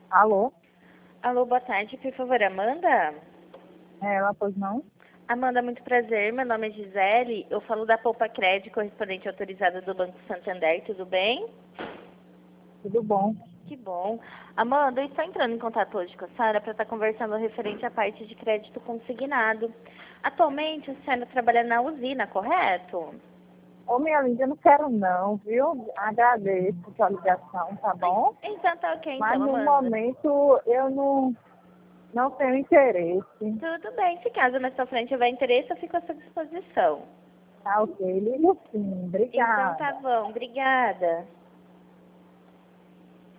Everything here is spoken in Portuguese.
Alô? Alô, boa tarde, por favor, Amanda? Ela, pois não? Amanda, muito prazer, meu nome é Gisele, eu falo da Poupa Crédito, correspondente autorizada do Banco Santander, tudo bem? Tudo bom? Que bom. Amanda, eu estou entrando em contato hoje com a senhora para estar conversando referente à parte de crédito consignado. Atualmente, a senhora trabalha na usina, correto? Ô, minha linda, eu não quero não, viu? Agradeço a sua ligação, tá bom? Então tá ok, Mas então, no Amanda. momento eu não tenho interesse. Tudo bem, se caso na sua frente houver interesse, eu fico à sua disposição. Tá ok, ligo sim. Então tá Obrigada. bom, obrigada.